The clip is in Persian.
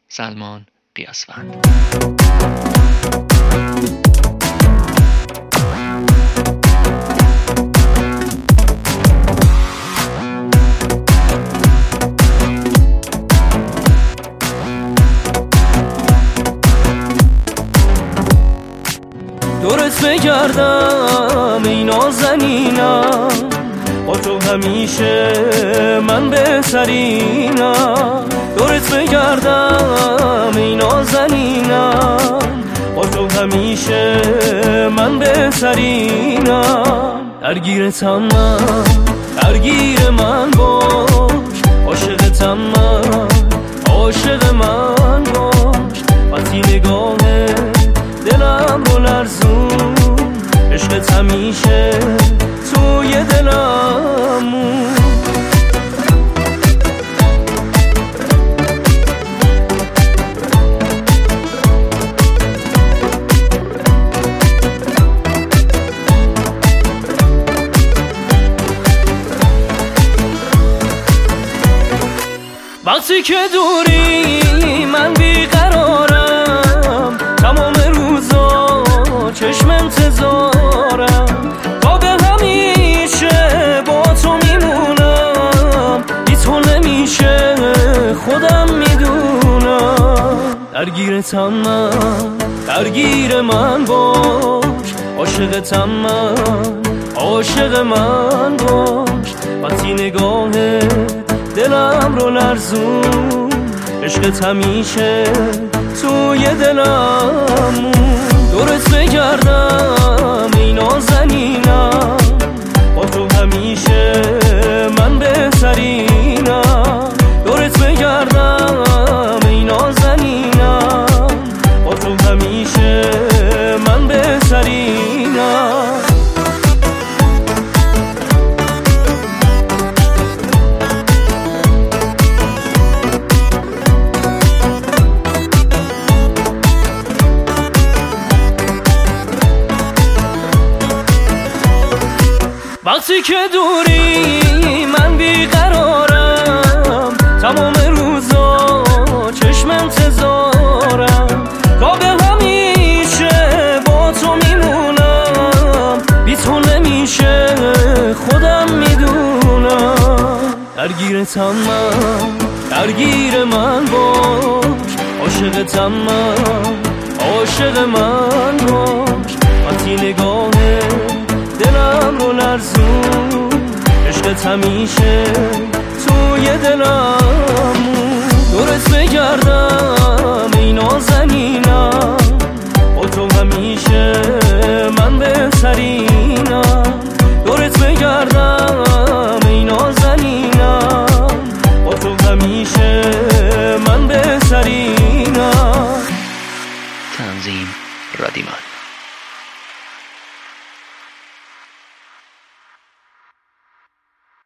سلمان قیاسفند. دورت بگردم ای نازنینم، با تو همیشه من بهترینم. دورت بگردم ای نازنینم، با تو همیشه من بهترینم. درگیرتم من، درگیر من باش، عاشقتم من، عاشق من باش. وقتی نگاهه دلم رو لرزون، عشقت همیشه توی دلم مون. وقتی که دوری من بیقرارم، تمام روزا چشم انتظارم. تا به همیشه با تو میمونم، بی تو نمیشه خودم میدونم. درگیرتم من، درگیر من باش، عاشقتم من، عاشق من باش. وقتی نگاهه دلم رو لرزون، عشقت همیشه توی دلم مون. دورت بگردم ای نازنینم، با تو همیشه من بهترینم. دورت بگردم ای نازنینم، با تو همیشه من بهترینم. وقتی که دوری من بیقرارم، تمام روزا چشم انتظارم. تا به همیشه با تو میمونم، بی تو نمیشه خودم میدونم. درگیرتم من، درگیر من باش، عاشقتم من، عاشق من باش. وقتی نگاهه دلم رو لرزون، عشقت همیشه توی دلم. دورت بگردم ای نازنینم، با تو همیشه من بهترینم. دورت بگردم ای نازنینم، با تو همیشه من بهترینم. تنظیم رادیمان.